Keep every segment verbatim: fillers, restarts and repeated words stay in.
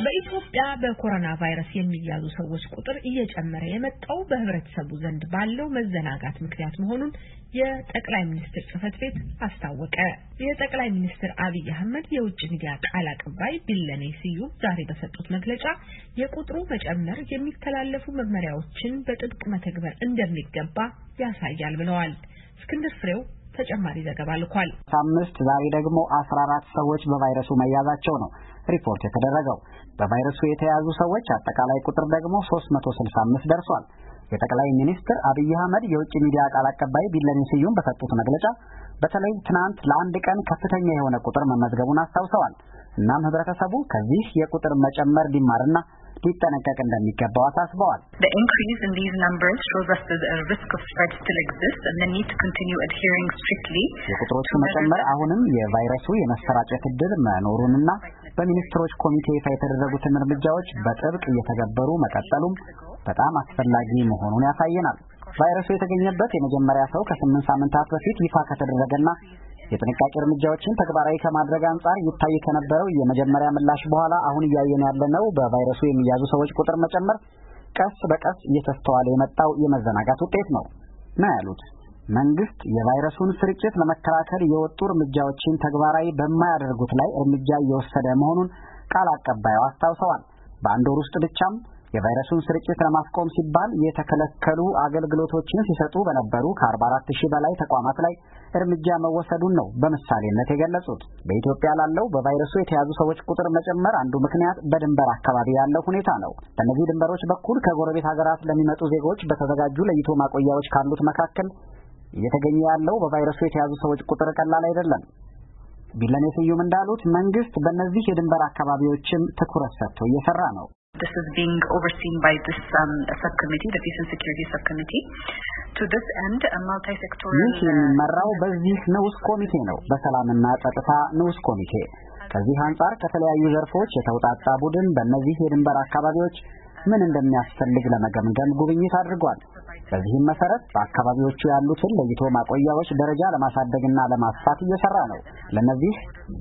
በኢትዮጵያ በኮሮና ቫይረስ የሚያዙ ሰዎች ቁጥር እየጨመረ የመጣው በህብረተሰቡ ዘንድ ባለው መዘናጋት ምክንያት መሆኑን የጠቅላይ ሚኒስትር ጽህፈት ቤት አስታወቀ። የጠቅላይ ሚኒስትር አብይ አህመድ የውጭ ሚዲያ ቃል አቀባይ ቢለኔ ስዩም ዛሬ በሰጡት መግለጫ የቁጥሩ መጨመር የሚተላለፉ መመሪያዎችን በጥብቅ መተግበር እንደሚገባ ያሳያል ብለዋል። እስክንድር ፍሬው ተጨማሪ ዘገባ ልኳል። አምስት ዛሬ ደግሞ አስራ አራት ሰዎች በቫይረሱ መያዛቸው ነው ሪፖርት የተደረገው። በቫይረሱ የተያዙ ሰዎች አጠቃላይ ቁጥር ደግሞ ሶስት መቶ ስልሳ አምስት ደርሷል። የጠቅላይ ሚኒስትር አብይ አህመድ የውጭ ሚዲያ ቃል አቀባይ ቢለኔ ስዩም በሰጡት መግለጫ በተለይ ትናንት ለአንድ ቀን ከፍተኛ የሆነ ቁጥር መመዝገቡን አስታውሰዋል። እናም ህብረተሰቡ ከዚህ የቁጥር መጨመር ሊማርና ሊጠነቀቅ እንደሚገባው አሳስበዋል። The increase in these numbers shows us that a risk of spread still exists and the need to continue adhering strictly. የቁጥሮቹ መጨመር አሁንም የቫይረሱ የመሰራጨት ዕድል መኖሩንና በሚኒስትሮች ኮሚቴ ይፋ የተደረጉትን እርምጃዎች በጥብቅ እየተገበሩ መቀጠሉም በጣም አስፈላጊ መሆኑን ያሳየናል። ቫይረሱ የተገኘበት የመጀመሪያ ሰው ከስምንት ሳምንታት በፊት ይፋ ከተደረገና የጥንቃቄ እርምጃዎችን ተግባራዊ ከማድረግ አንጻር ይታይ ከነበረው የመጀመሪያ ምላሽ በኋላ አሁን እያየን ያለነው በቫይረሱ የሚያዙ ሰዎች ቁጥር መጨመር ቀስ በቀስ እየተስተዋለ የመጣው የመዘናጋት ውጤት ነው ነው ያሉት። መንግስት የቫይረሱን ስርጭት ለመከላከል የወጡ እርምጃዎችን ተግባራዊ በማያደርጉት ላይ እርምጃ እየወሰደ መሆኑን ቃል አቀባዩ አስታውሰዋል። በአንድ ወር ውስጥ ብቻም የቫይረሱን ስርጭት ለማስቆም ሲባል የተከለከሉ አገልግሎቶችን ሲሰጡ በነበሩ ከአርባ አራት ሺህ በላይ ተቋማት ላይ እርምጃ መወሰዱን ነው በምሳሌነት የገለጹት። በኢትዮጵያ ላለው በቫይረሱ የተያዙ ሰዎች ቁጥር መጨመር አንዱ ምክንያት በድንበር አካባቢ ያለው ሁኔታ ነው። በእነዚህ ድንበሮች በኩል ከጎረቤት ሀገራት ለሚመጡ ዜጎች በተዘጋጁ ለይቶ ማቆያዎች ካሉት መካከል እየተገኘ ያለው በቫይረሱ የተያዙ ሰዎች ቁጥር ቀላል አይደለም። ቢለኔ ስዩም እንዳሉት መንግስት በእነዚህ የድንበር አካባቢዎችም ትኩረት ሰጥቶ እየሰራ ነው። This is being overseen by this um, subcommittee, the Peace and Security Subcommittee. To this end, a multi-sectoral ይህ የሚመራው በዚህ ንዑስ ኮሚቴ ነው፣ በሰላምና ጸጥታ ንዑስ ኮሚቴ። ከዚህ አንጻር ከተለያዩ ዘርፎች የተውጣጣ ቡድን በእነዚህ የድንበር አካባቢዎች ምን እንደሚያስፈልግ ለመገምገም ጉብኝት አድርጓል። በዚህም መሰረት በአካባቢዎቹ ያሉትን ለይቶ ማቆያዎች ደረጃ ለማሳደግና ለማስፋት እየሰራ ነው። ለነዚህ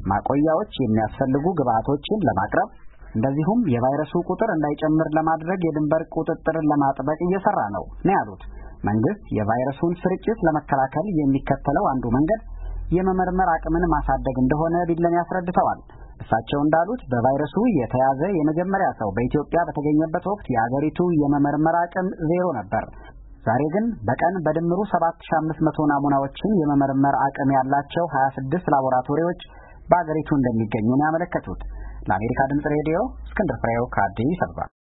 ማቆያዎች የሚያስፈልጉ ግብአቶችን ለማቅረብ እንደዚሁም የቫይረሱ ቁጥር እንዳይጨምር ለማድረግ የድንበር ቁጥጥርን ለማጥበቅ እየሰራ ነው ነው ያሉት። መንግስት የቫይረሱን ስርጭት ለመከላከል የሚከተለው አንዱ መንገድ የመመርመር አቅምን ማሳደግ እንደሆነ ቢለኔ ያስረድተዋል። እሳቸው እንዳሉት በቫይረሱ የተያዘ የመጀመሪያ ሰው በኢትዮጵያ በተገኘበት ወቅት የአገሪቱ የመመርመር አቅም ዜሮ ነበር። ዛሬ ግን በቀን በድምሩ ሰባት ሺህ አምስት መቶ ናሙናዎችን የመመርመር አቅም ያላቸው ሀያ ስድስት ላቦራቶሪዎች በአገሪቱ እንደሚገኙ ነው ያመለከቱት። ለአሜሪካ ድምጽ ሬዲዮ እስክንድር ፍሬው ከአዲስ አበባ